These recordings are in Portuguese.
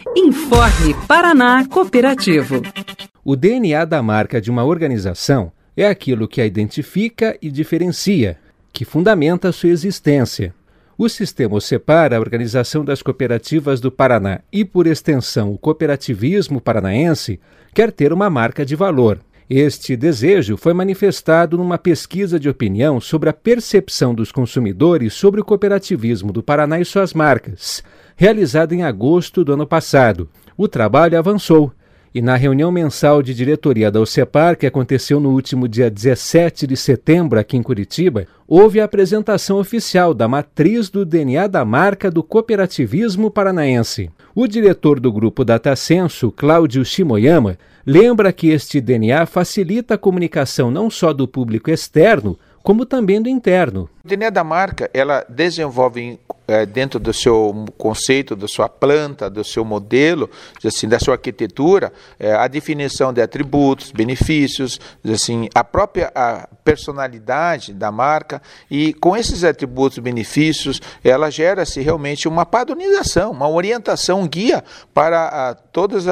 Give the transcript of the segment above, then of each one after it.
Informe Paraná Cooperativo. O DNA da marca de uma organização é aquilo que a identifica e diferencia, que fundamenta sua existência. O Sistema OCEPAR, a Organização das Cooperativas do Paraná e, por extensão, o cooperativismo paranaense, quer ter uma marca de valor. Este desejo foi manifestado numa pesquisa de opinião sobre a percepção dos consumidores sobre o cooperativismo do Paraná e suas marcas, realizada em agosto do ano passado. O trabalho avançou e, na reunião mensal de diretoria da OCEPAR, que aconteceu no último dia 17 de setembro aqui em Curitiba, houve a apresentação oficial da matriz do DNA da marca do cooperativismo paranaense. O diretor do grupo Datasenso, Cláudio Shimoyama, lembra que este DNA facilita a comunicação não só do público externo, como também do interno. O DNA da marca, ela desenvolve dentro do seu conceito, da sua planta, do seu modelo, assim, da sua arquitetura, a definição de atributos, benefícios, assim, a própria personalidade da marca, e com esses atributos, benefícios, ela gera-se realmente uma padronização, uma orientação, um guia para todos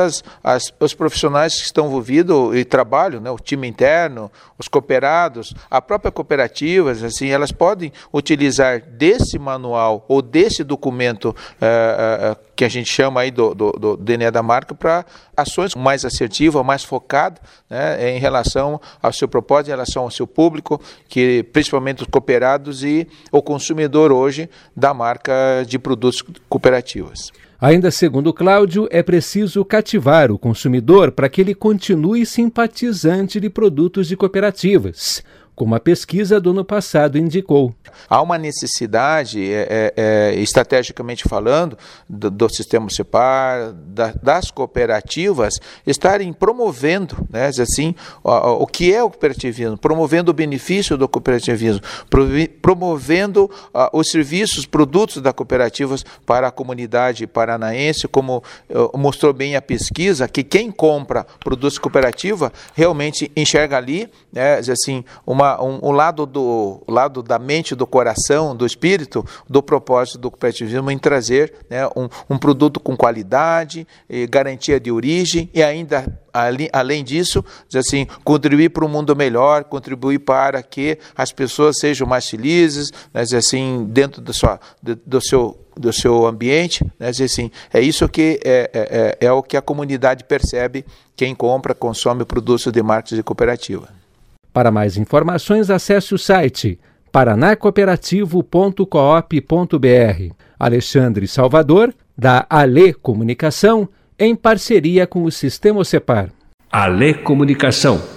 os profissionais que estão envolvidos e trabalham, né, o time interno, os cooperados, a própria cooperativa, assim, elas podem utilizar desse manual ou desse documento que a gente chama aí do DNA da marca para ações mais assertivas, mais focadas, né, em relação ao seu propósito, em relação ao seu público, que principalmente os cooperados e o consumidor hoje da marca de produtos cooperativos. Ainda segundo Cláudio, é preciso cativar o consumidor para que ele continue simpatizante de produtos de cooperativas, como a pesquisa do ano passado indicou. Há uma necessidade, estrategicamente falando, do Sistema OCEPAR, das cooperativas, estarem promovendo, né, assim, o que é o cooperativismo, promovendo o benefício do cooperativismo, promovendo os serviços, produtos da cooperativas para a comunidade paranaense, como mostrou bem a pesquisa, que quem compra produtos cooperativa realmente enxerga ali, né, assim, um lado da mente, do coração, do espírito, do propósito do cooperativismo em trazer, né, um produto com qualidade, garantia de origem e ainda, além disso, assim, contribuir para um mundo melhor, contribuir para que as pessoas sejam mais felizes, né, assim, dentro do seu ambiente, né, assim, é isso que é o que a comunidade percebe quem compra, consome produtos de marcas de cooperativa. Para mais informações, acesse o site paranacooperativo.coop.br. Alexandre Salvador, da Ale Comunicação, em parceria com o Sistema OCEPAR. Ale Comunicação.